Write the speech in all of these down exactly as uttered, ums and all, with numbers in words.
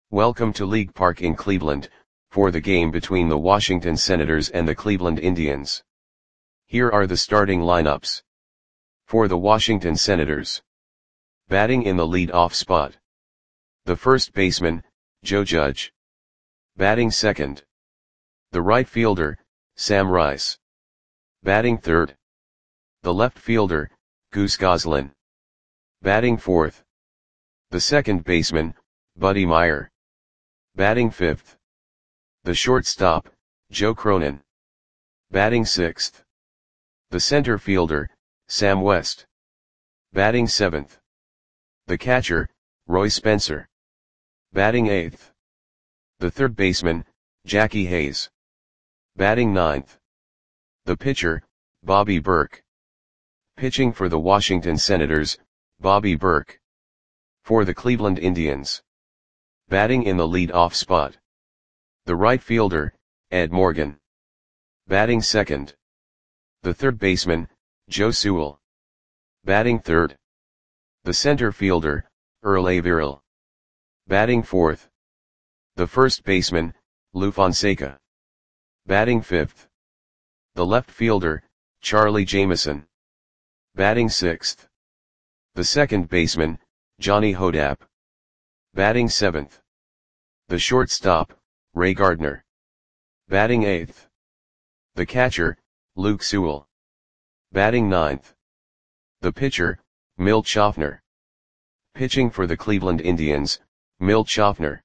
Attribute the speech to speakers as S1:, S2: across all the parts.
S1: Welcome to League Park in Cleveland, for the game between the Washington Senators and the Cleveland Indians. Here are the starting lineups. For the Washington Senators. Batting in the lead-off spot. The first baseman, Joe Judge. Batting second. The right fielder, Sam Rice. Batting third. The left fielder, Goose Goslin. Batting fourth. The second baseman, Buddy Myer. Batting fifth. The shortstop, Joe Cronin. Batting sixth. The center fielder, Sam West. Batting seventh. The catcher, Roy Spencer. Batting eighth. The third baseman, Jackie Hayes. Batting ninth. The pitcher, Bobby Burke. Pitching for the Washington Senators, Bobby Burke. For the Cleveland Indians. Batting in the lead-off spot. The right fielder, Ed Morgan. Batting second. The third baseman, Joe Sewell. Batting third. The center fielder, Earl Averill. Batting fourth. The first baseman, Lou Fonseca. Batting fifth. The left fielder, Charlie Jameson. Batting sixth. The second baseman, Johnny Hodapp. Batting seventh. The shortstop, Ray Gardner. Batting eighth. The catcher, Luke Sewell. Batting ninth. The pitcher, Milt Schaffner. Pitching for the Cleveland Indians, Milt Schaffner.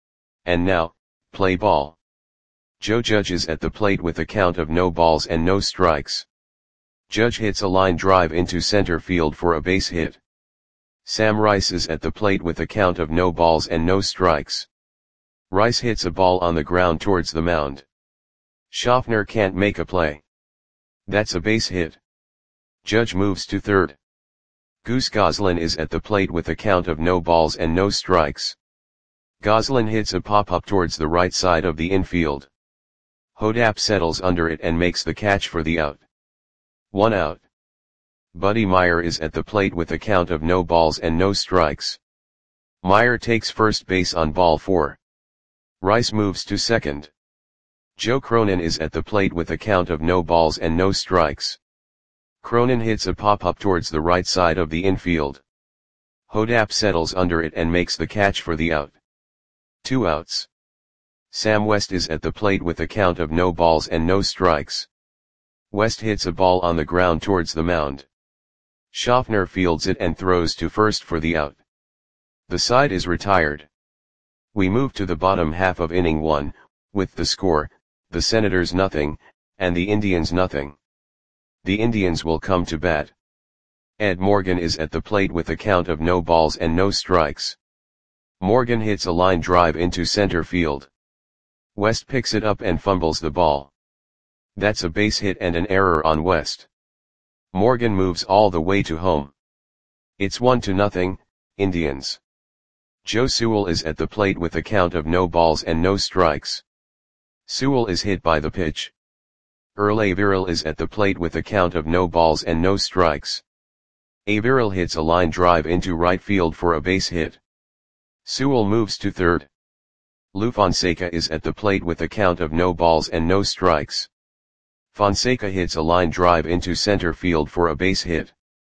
S1: And now, play ball. Joe Judge is at the plate with a count of no balls and no strikes. Judge hits a line drive into center field for a base hit. Sam Rice is at the plate with a count of no balls and no strikes. Rice hits a ball on the ground towards the mound. Schaffner can't make a play. That's a base hit. Judge moves to third. Goose Goslin is at the plate with a count of no balls and no strikes. Goslin hits a pop-up towards the right side of the infield. Hodapp settles under it and makes the catch for the out. One out. Buddy Myer is at the plate with a count of no balls and no strikes. Myer takes first base on ball four. Rice moves to second. Joe Cronin is at the plate with a count of no balls and no strikes. Cronin hits a pop-up towards the right side of the infield. Hodapp settles under it and makes the catch for the out. Two outs. Sam West is at the plate with a count of no balls and no strikes. West hits a ball on the ground towards the mound. Schaffner fields it and throws to first for the out. The side is retired. We move to the bottom half of inning one, with the score, the Senators nothing, and the Indians nothing. The Indians will come to bat. Ed Morgan is at the plate with a count of no balls and no strikes. Morgan hits a line drive into center field. West picks it up and fumbles the ball. That's a base hit and an error on West. Morgan moves all the way to home. It's one to nothing, Indians. Joe Sewell is at the plate with a count of no balls and no strikes. Sewell is hit by the pitch. Earl Averill is at the plate with a count of no balls and no strikes. Averill hits a line drive into right field for a base hit. Sewell moves to third. Lou Fonseca is at the plate with a count of no balls and no strikes. Fonseca hits a line drive into center field for a base hit.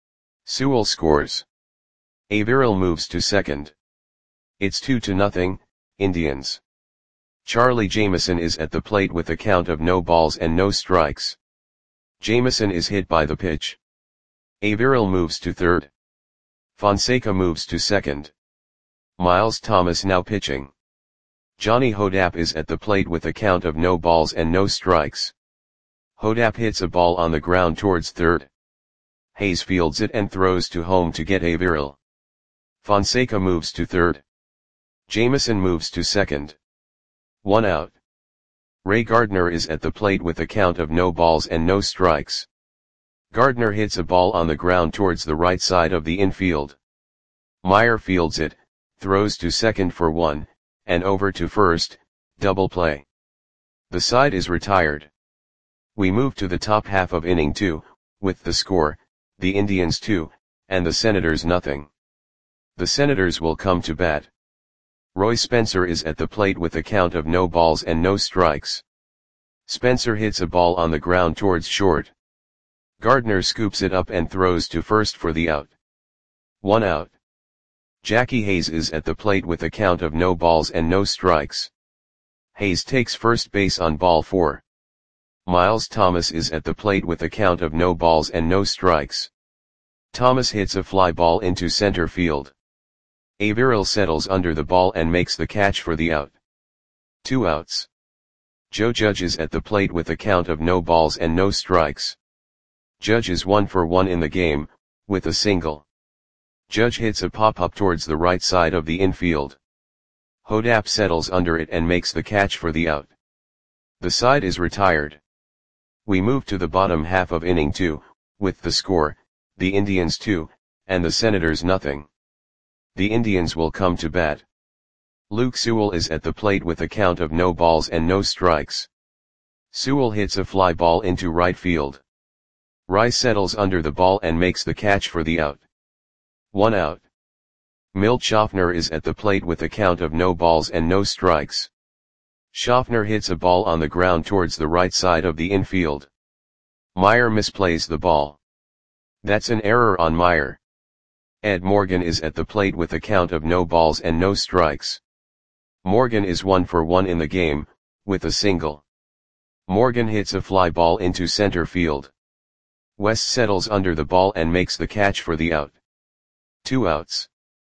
S1: Sewell scores. Averill moves to second. It's two to nothing, Indians. Charlie Jameson is at the plate with a count of no balls and no strikes. Jameson is hit by the pitch. Averill moves to third. Fonseca moves to second. Miles Thomas now pitching. Johnny Hodapp is at the plate with a count of no balls and no strikes. Hodapp hits a ball on the ground towards third. Hayes fields it and throws to home to get Averill. Fonseca moves to third. Jameson moves to second. One out. Ray Gardner is at the plate with a count of no balls and no strikes. Gardner hits a ball on the ground towards the right side of the infield. Myer fields it, throws to second for one, and over to first, double play. The side is retired. We move to the top half of inning two, with the score, the Indians two, and the Senators nothing. The Senators will come to bat. Roy Spencer is at the plate with a count of no balls and no strikes. Spencer hits a ball on the ground towards short. Gardner scoops it up and throws to first for the out. One out. Jackie Hayes is at the plate with a count of no balls and no strikes. Hayes takes first base on ball four. Miles Thomas is at the plate with a count of no balls and no strikes. Thomas hits a fly ball into center field. Averill settles under the ball and makes the catch for the out. Two outs. Joe Judge is at the plate with a count of no balls and no strikes. Judge is one for one in the game, with a single. Judge hits a pop-up towards the right side of the infield. Hodap settles under it and makes the catch for the out. The side is retired. We move to the bottom half of inning two, with the score, the Indians two, and the Senators nothing. The Indians will come to bat. Luke Sewell is at the plate with a count of no balls and no strikes. Sewell hits a fly ball into right field. Rice settles under the ball and makes the catch for the out. One out. Milt Schaffner is at the plate with a count of no balls and no strikes. Schaffner hits a ball on the ground towards the right side of the infield. Meyer misplays the ball. That's an error on Meyer. Ed Morgan is at the plate with a count of no balls and no strikes. Morgan is one for one in the game, with a single. Morgan hits a fly ball into center field. West settles under the ball and makes the catch for the out. Two outs.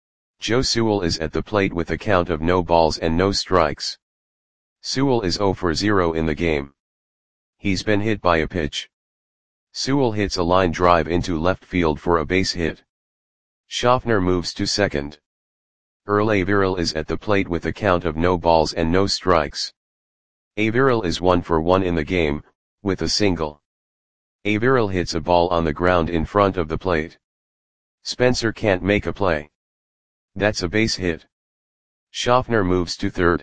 S1: Joe Sewell is at the plate with a count of no balls and no strikes. Sewell is zero for zero in the game. He's been hit by a pitch. Sewell hits a line drive into left field for a base hit. Schaffner moves to second. Earl Averill is at the plate with a count of no balls and no strikes. Averill is one for one in the game, with a single. Averill hits a ball on the ground in front of the plate. Spencer can't make a play. That's a base hit. Schaffner moves to third.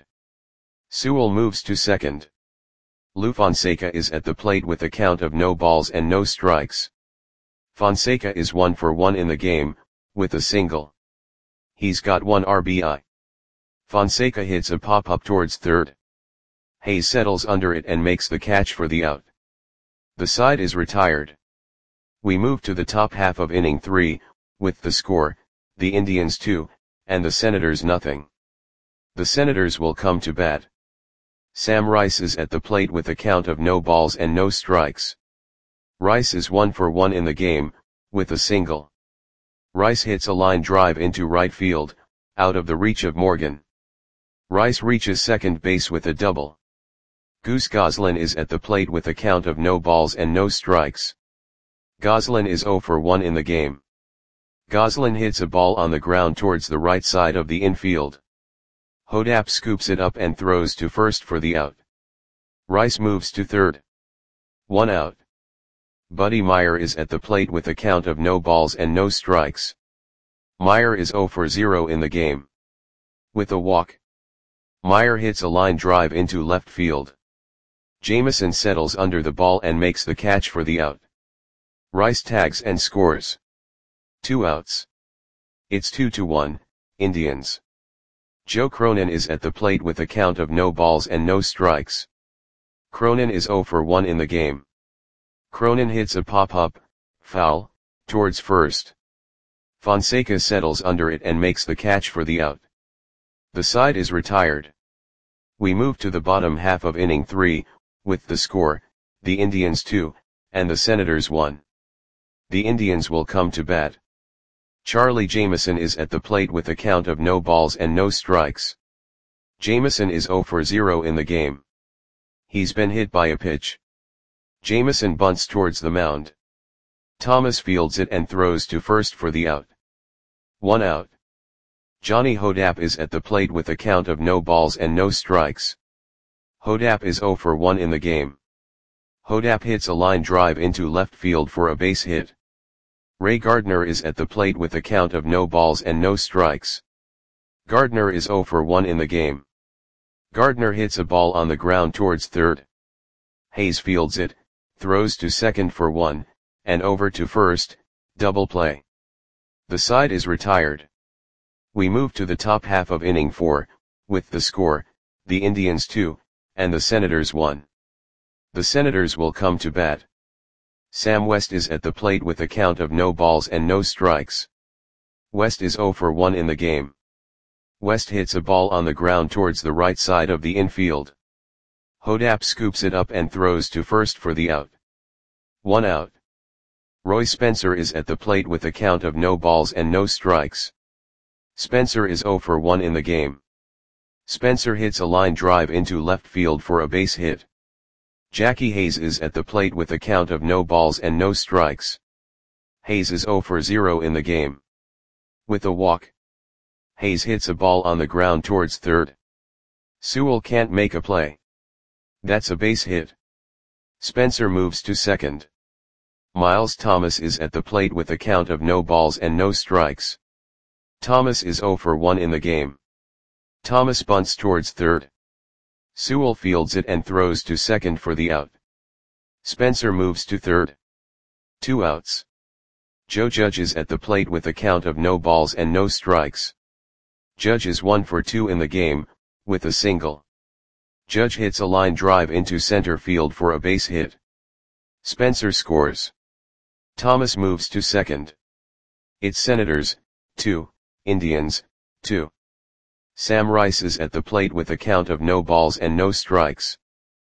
S1: Sewell moves to second. Lou Fonseca is at the plate with a count of no balls and no strikes. Fonseca is one for one in the game, with a single. He's got one R B I. Fonseca hits a pop-up towards third. Hayes settles under it and makes the catch for the out. The side is retired. We move to the top half of inning three, with the score, the Indians two, and the Senators nothing. The Senators will come to bat. Sam Rice is at the plate with a count of no balls and no strikes. Rice is one for one in the game, with a single. Rice hits a line drive into right field, out of the reach of Morgan. Rice reaches second base with a double. Goose Goslin is at the plate with a count of no balls and no strikes. Goslin is zero for one in the game. Goslin hits a ball on the ground towards the right side of the infield. Hodap scoops it up and throws to first for the out. Rice moves to third. One out. Buddy Meyer is at the plate with a count of no balls and no strikes. Meyer is zero for zero in the game. With a walk. Meyer hits a line drive into left field. Jameson settles under the ball and makes the catch for the out. Rice tags and scores. Two outs. It's two to one, Indians. Joe Cronin is at the plate with a count of no balls and no strikes. Cronin is zero for one in the game. Cronin hits a pop-up, foul, towards first. Fonseca settles under it and makes the catch for the out. The side is retired. We move to the bottom half of inning three, with the score, the Indians two, and the Senators one. The Indians will come to bat. Charlie Jameson is at the plate with a count of no balls and no strikes. Jameson is zero for zero in the game. He's been hit by a pitch. Jameson bunts towards the mound. Thomas fields it and throws to first for the out. One out. Johnny Hodap is at the plate with a count of no balls and no strikes. Hodap is zero for one in the game. Hodap hits a line drive into left field for a base hit. Ray Gardner is at the plate with a count of no balls and no strikes. Gardner is zero for one in the game. Gardner hits a ball on the ground towards third. Hayes fields it, throws to second for one, and over to first, double play. The side is retired. We move to the top half of inning four, with the score, the Indians two, and the Senators one. The Senators will come to bat. Sam West is at the plate with a count of no balls and no strikes. West is zero for one in the game. West hits a ball on the ground towards the right side of the infield. Hodap scoops it up and throws to first for the out. One out. Roy Spencer is at the plate with a count of no balls and no strikes. Spencer is zero for one in the game. Spencer hits a line drive into left field for a base hit. Jackie Hayes is at the plate with a count of no balls and no strikes. Hayes is zero for zero in the game. With a walk, Hayes hits a ball on the ground towards third. Sewell can't make a play. That's a base hit. Spencer moves to second. Miles Thomas is at the plate with a count of no balls and no strikes. Thomas is zero for one in the game. Thomas bunts towards third. Sewell fields it and throws to second for the out. Spencer moves to third. Two outs. Joe Judge is at the plate with a count of no balls and no strikes. Judge is one for two in the game, with a single. Judge hits a line drive into center field for a base hit. Spencer scores. Thomas moves to second. It's Senators, two, Indians, two. Sam Rice is at the plate with a count of no balls and no strikes.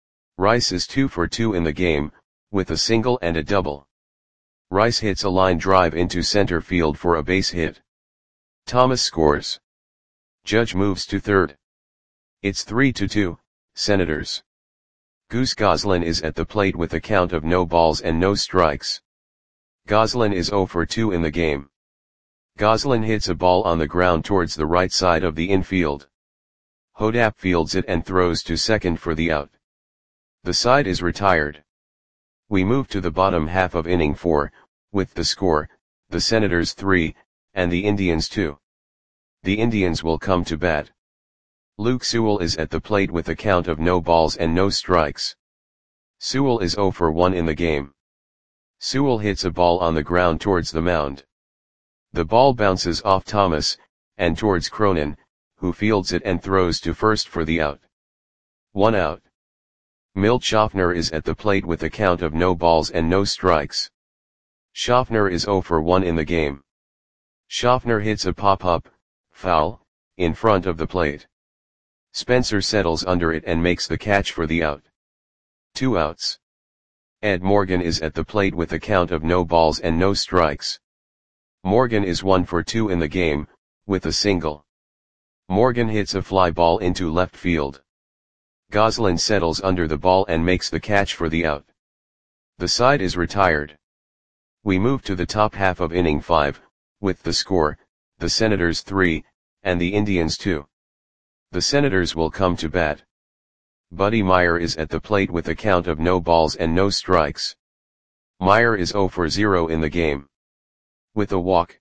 S1: Rice is two for two in the game, with a single and a double. Rice hits a line drive into center field for a base hit. Thomas scores. Judge moves to third. It's three to two, Senators. Goose Goslin is at the plate with a count of no balls and no strikes. Goslin is zero for two in the game. Goslin hits a ball on the ground towards the right side of the infield. Hodap fields it and throws to second for the out. The side is retired. We move to the bottom half of inning four, with the score, the Senators three, and the Indians two. The Indians will come to bat. Luke Sewell is at the plate with a count of no balls and no strikes. Sewell is zero for one in the game. Sewell hits a ball on the ground towards the mound. The ball bounces off Thomas, and towards Cronin, who fields it and throws to first for the out. One out. Milt Schaffner is at the plate with a count of no balls and no strikes. Schaffner is zero for one in the game. Schaffner hits a pop-up, foul, in front of the plate. Spencer settles under it and makes the catch for the out. Two outs. Ed Morgan is at the plate with a count of no balls and no strikes. Morgan is one for two in the game, with a single. Morgan hits a fly ball into left field. Goslin settles under the ball and makes the catch for the out. The side is retired. We move to the top half of inning five, with the score, the Senators three, and the Indians two. The Senators will come to bat. Buddy Meyer is at the plate with a count of no balls and no strikes. Meyer is zero for zero in the game. With a walk.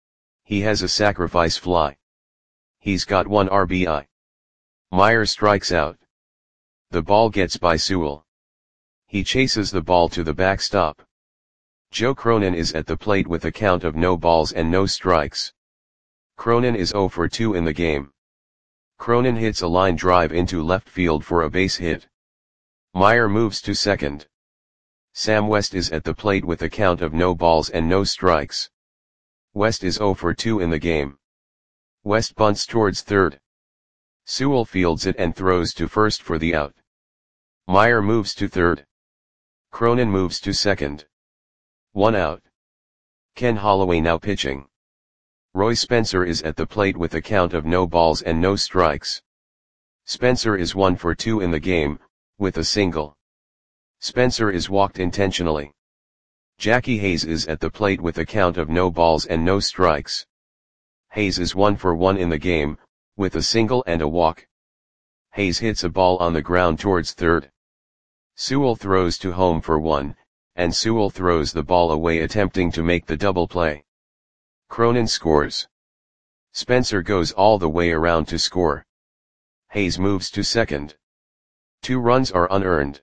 S1: He has a sacrifice fly. He's got one R B I. Meyer strikes out. The ball gets by Sewell. He chases the ball to the backstop. Joe Cronin is at the plate with a count of no balls and no strikes. Cronin is zero for two in the game. Cronin hits a line drive into left field for a base hit. Meyer moves to second. Sam West is at the plate with a count of no balls and no strikes. West is zero for two in the game. West bunts towards third. Sewell fields it and throws to first for the out. Meyer moves to third. Cronin moves to second. One out. Ken Holloway now pitching. Roy Spencer is at the plate with a count of no balls and no strikes. Spencer is one for two in the game, with a single. Spencer is walked intentionally. Jackie Hayes is at the plate with a count of no balls and no strikes. Hayes is one for one in the game, with a single and a walk. Hayes hits a ball on the ground towards third. Sewell throws to home for one, and Sewell throws the ball away attempting to make the double play. Cronin scores. Spencer goes all the way around to score. Hayes moves to second. Two runs are unearned.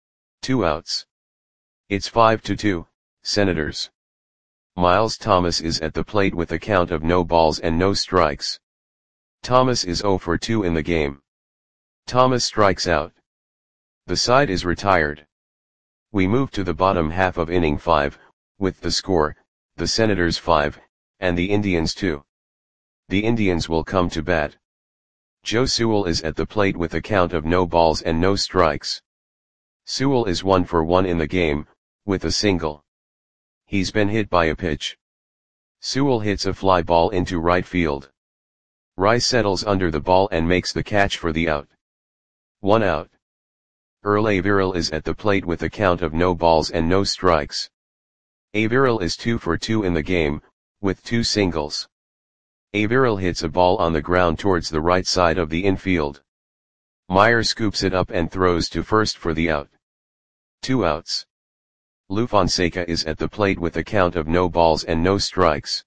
S1: Two outs. It's five to two, Senators. Miles Thomas is at the plate with a count of no balls and no strikes. Thomas is zero for two in the game. Thomas strikes out. The side is retired. We move to the bottom half of inning five, with the score, the Senators five, and the Indians two. The Indians will come to bat. Joe Sewell is at the plate with a count of no balls and no strikes. Sewell is one for one in the game, with a single. He's been hit by a pitch. Sewell hits a fly ball into right field. Rice settles under the ball and makes the catch for the out. One out. Earl Averill is at the plate with a count of no balls and no strikes. Averill is two for two in the game, with two singles. Averill hits a ball on the ground towards the right side of the infield. Meyer scoops it up and throws to first for the out. Two outs. Lou Fonseca is at the plate with a count of no balls and no strikes.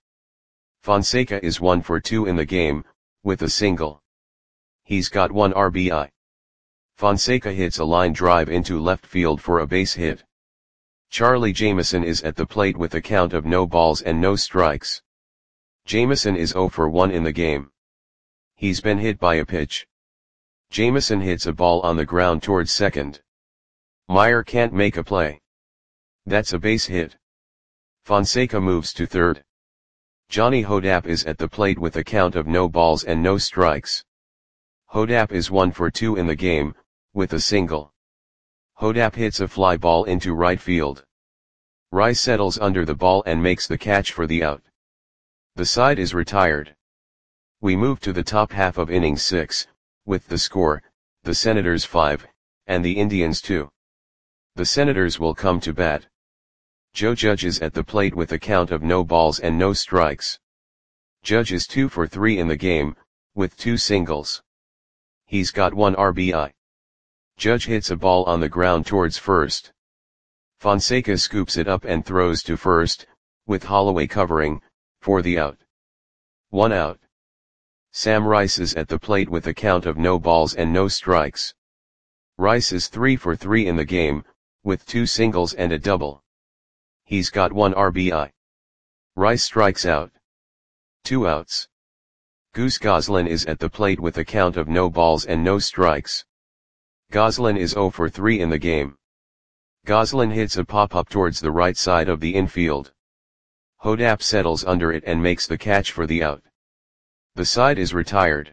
S1: Fonseca is one for two in the game, with a single. He's got one R B I. Fonseca hits a line drive into left field for a base hit. Charlie Jameson is at the plate with a count of no balls and no strikes. Jameson is zero for one in the game. He's been hit by a pitch. Jameson hits a ball on the ground towards second. Meyer can't make a play. That's a base hit. Fonseca moves to third. Johnny Hodapp is at the plate with a count of no balls and no strikes. Hodapp is one for two in the game, with a single. Hodapp hits a fly ball into right field. Rice settles under the ball and makes the catch for the out. The side is retired. We move to the top half of inning six, with the score, the Senators five, and the Indians two. The Senators will come to bat. Joe Judge is at the plate with a count of no balls and no strikes. Judge is two for three in the game, with two singles. He's got one R B I. Judge hits a ball on the ground towards first. Fonseca scoops it up and throws to first, with Holloway covering, for the out. One out. Sam Rice is at the plate with a count of no balls and no strikes. Rice is three for three in the game, with two singles and a double. He's got one R B I. Rice strikes out. Two outs. Goose Goslin is at the plate with a count of no balls and no strikes. Goslin is zero for three in the game. Goslin hits a pop-up towards the right side of the infield. Hodapp settles under it and makes the catch for the out. The side is retired.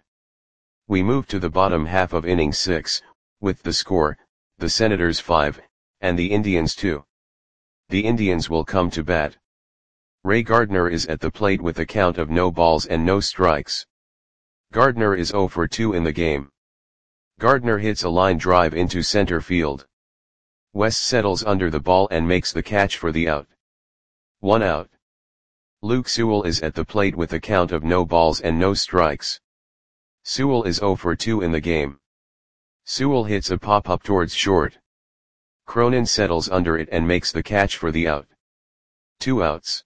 S1: We move to the bottom half of inning six, with the score, the Senators five, and the Indians two. The Indians will come to bat. Ray Gardner is at the plate with a count of no balls and no strikes. Gardner is zero for two in the game. Gardner hits a line drive into center field. West settles under the ball and makes the catch for the out. One out. Luke Sewell is at the plate with a count of no balls and no strikes. Sewell is zero for two in the game. Sewell hits a pop-up towards short. Cronin settles under it and makes the catch for the out. Two outs.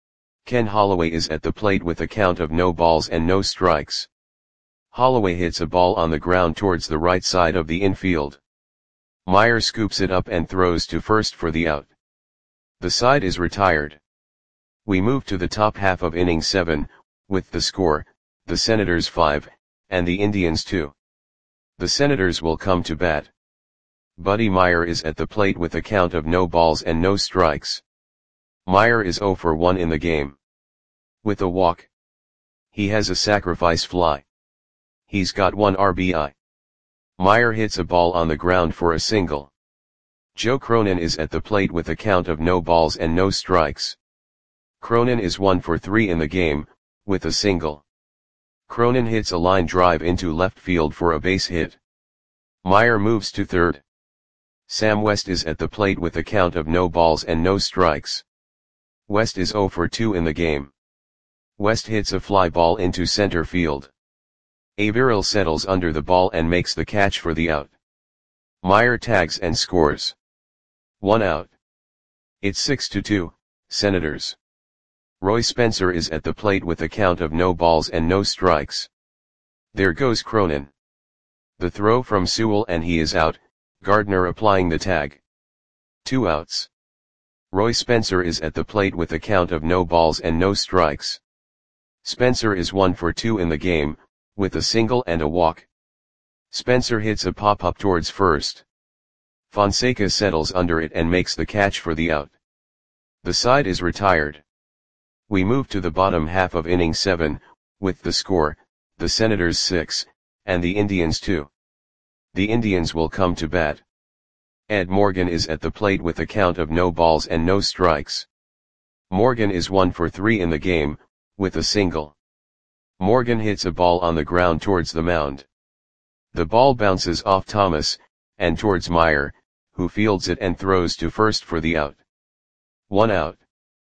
S1: Ken Holloway is at the plate with a count of no balls and no strikes. Holloway hits a ball on the ground towards the right side of the infield. Meyer scoops it up and throws to first for the out. The side is retired. We move to the top half of inning seven, with the score, the Senators five, and the Indians two. The Senators will come to bat. Buddy Meyer is at the plate with a count of no balls and no strikes. Meyer is zero for one in the game. With a walk. He has a sacrifice fly. He's got one R B I. Meyer hits a ball on the ground for a single. Joe Cronin is at the plate with a count of no balls and no strikes. Cronin is one for three in the game, with a single. Cronin hits a line drive into left field for a base hit. Meyer moves to third. Sam West is at the plate with a count of no balls and no strikes. West is zero for two in the game. West hits a fly ball into center field. Averill settles under the ball and makes the catch for the out. Meyer tags and scores. One out. It's six to two, Senators. Roy Spencer is at the plate with a count of no balls and no strikes. There goes Cronin. The throw from Sewell and he is out, Gardner applying the tag. Two outs. Roy Spencer is at the plate with a count of no balls and no strikes. Spencer is one for two in the game, with a single and a walk. Spencer hits a pop-up towards first. Fonseca settles under it and makes the catch for the out. The side is retired. We move to the bottom half of inning seven, with the score, the Senators six, and the Indians two. The Indians will come to bat. Ed Morgan is at the plate with a count of no balls and no strikes. Morgan is one for three in the game, with a single. Morgan hits a ball on the ground towards the mound. The ball bounces off Thomas, and towards Meyer, who fields it and throws to first for the out. One out.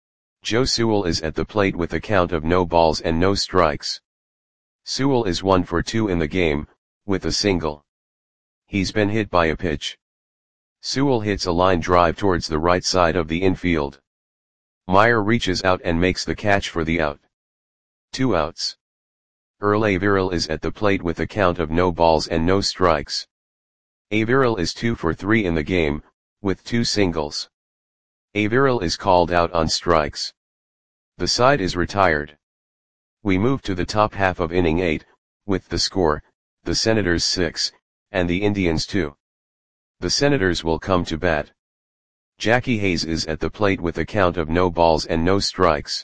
S1: Joe Sewell is at the plate with a count of no balls and no strikes. Sewell is one for two in the game, with a single. He's been hit by a pitch. Sewell hits a line drive towards the right side of the infield. Meyer reaches out and makes the catch for the out. Two outs. Earl Averill is at the plate with a count of no balls and no strikes. Averill is two for three in the game, with two singles. Averill is called out on strikes. The side is retired. We move to the top half of inning eight, with the score, the Senators six, and the Indians two. The Senators will come to bat. Jackie Hayes is at the plate with a count of no balls and no strikes.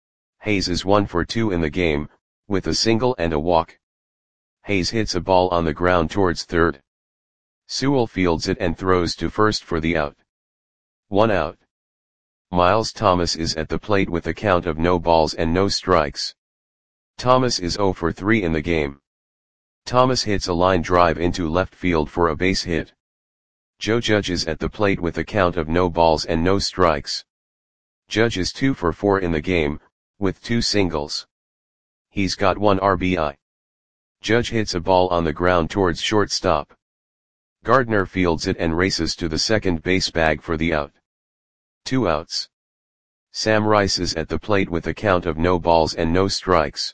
S1: Hayes is one for two in the game, with a single and a walk. Hayes hits a ball on the ground towards third. Sewell fields it and throws to first for the out. One out. Miles Thomas is at the plate with a count of no balls and no strikes. Thomas is zero for three in the game. Thomas hits a line drive into left field for a base hit. Joe Judge is at the plate with a count of no balls and no strikes. Judge is two for four in the game, with two singles. He's got one R B I. Judge hits a ball on the ground towards shortstop. Gardner fields it and races to the second base bag for the out. Two outs. Sam Rice is at the plate with a count of no balls and no strikes.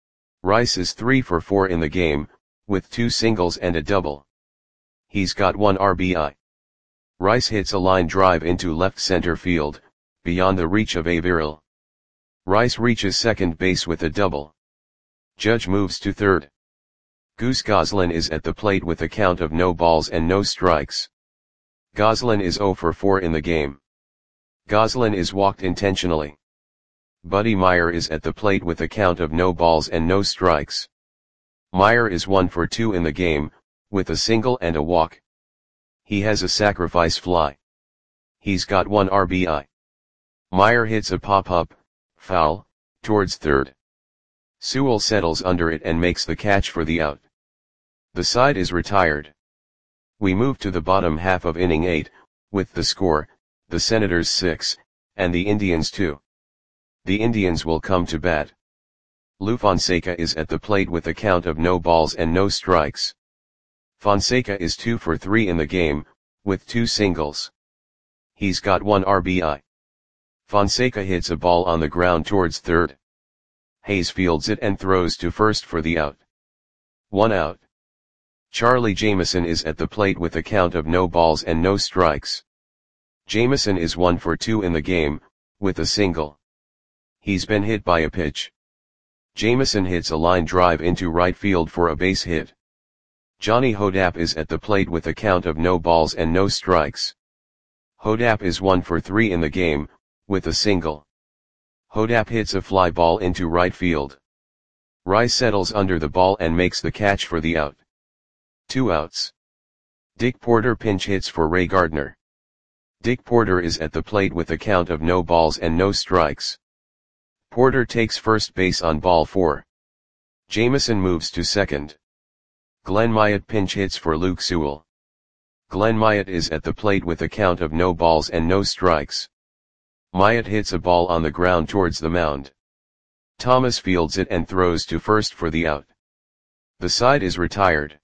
S1: Rice is three for four in the game, with two singles and a double. He's got one R B I. Rice hits a line drive into left center field, beyond the reach of Averill. Rice reaches second base with a double. Judge moves to third. Goose Goslin is at the plate with a count of no balls and no strikes. Goslin is zero for four in the game. Goslin is walked intentionally. Buddy Meyer is at the plate with a count of no balls and no strikes. Meyer is one for two in the game, with a single and a walk. He has a sacrifice fly. He's got one R B I. Meyer hits a pop-up, foul, towards third. Sewell settles under it and makes the catch for the out. The side is retired. We move to the bottom half of inning eight, with the score, the Senators six, and the Indians two. The Indians will come to bat. Lou Fonseca is at the plate with a count of no balls and no strikes. Fonseca is two for three in the game, with two singles. He's got one R B I. Fonseca hits a ball on the ground towards third. Hayes fields it and throws to first for the out. One out. Charlie Jameson is at the plate with a count of no balls and no strikes. Jameson is one for two in the game, with a single. He's been hit by a pitch. Jameson hits a line drive into right field for a base hit. Johnny Hodapp is at the plate with a count of no balls and no strikes. Hodapp is one for three in the game, with a single. Hodapp hits a fly ball into right field. Rice settles under the ball and makes the catch for the out. Two outs. Dick Porter pinch hits for Ray Gardner. Dick Porter is at the plate with a count of no balls and no strikes. Porter takes first base on ball four. Jameson moves to second. Glenn Myatt pinch hits for Luke Sewell. Glenn Myatt is at the plate with a count of no balls and no strikes. Myatt hits a ball on the ground towards the mound. Thomas fields it and throws to first for the out. The side is retired.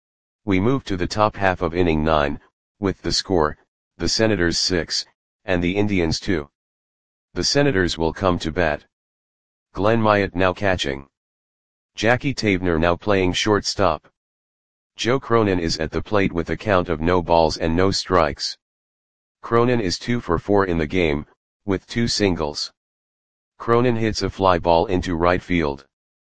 S1: We move to the top half of inning nine, with the score, the Senators six, and the Indians two. The Senators will come to bat. Glenn Myatt now catching. Jackie Tavener now playing shortstop. Joe Cronin is at the plate with a count of no balls and no strikes. Cronin is two for four in the game, with two singles. Cronin hits a fly ball into right field.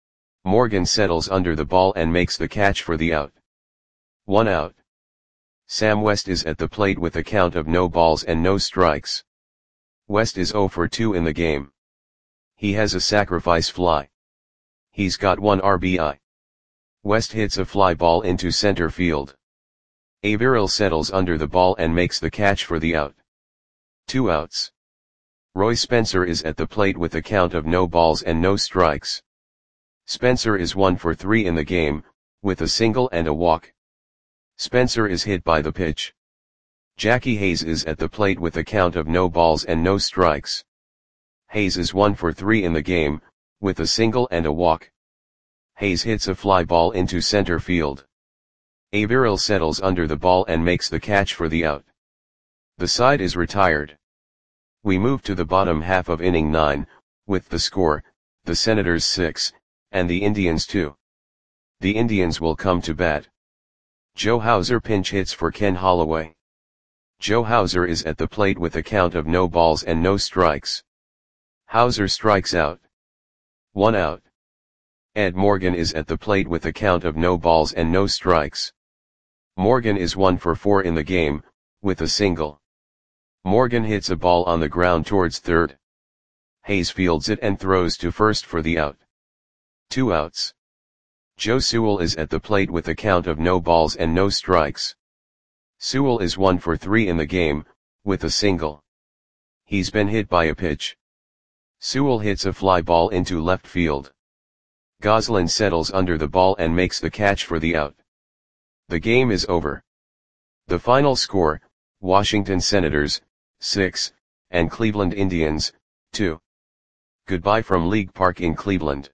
S1: Morgan settles under the ball and makes the catch for the out. One out. Sam West is at the plate with a count of no balls and no strikes. West is zero for two in the game. He has a sacrifice fly. He's got one R B I. West hits a fly ball into center field. Averill settles under the ball and makes the catch for the out. Two outs. Roy Spencer is at the plate with a count of no balls and no strikes. Spencer is one for three in the game, with a single and a walk. Spencer is hit by the pitch. Jackie Hayes is at the plate with a count of no balls and no strikes. Hayes is one for three in the game, with a single and a walk. Hayes hits a fly ball into center field. Averill settles under the ball and makes the catch for the out. The side is retired. We move to the bottom half of inning nine, with the score, the Senators six, and the Indians two. The Indians will come to bat. Joe Hauser pinch hits for Ken Holloway. Joe Hauser is at the plate with a count of no balls and no strikes. Hauser strikes out. One out. Ed Morgan is at the plate with a count of no balls and no strikes. Morgan is one for four in the game, with a single. Morgan hits a ball on the ground towards third. Hayes fields it and throws to first for the out. Two outs. Joe Sewell is at the plate with a count of no balls and no strikes. Sewell is one for three in the game, with a single. He's been hit by a pitch. Sewell hits a fly ball into left field. Goslin settles under the ball and makes the catch for the out. The game is over. The final score, Washington Senators, six, and Cleveland Indians, two. Goodbye from League Park in Cleveland.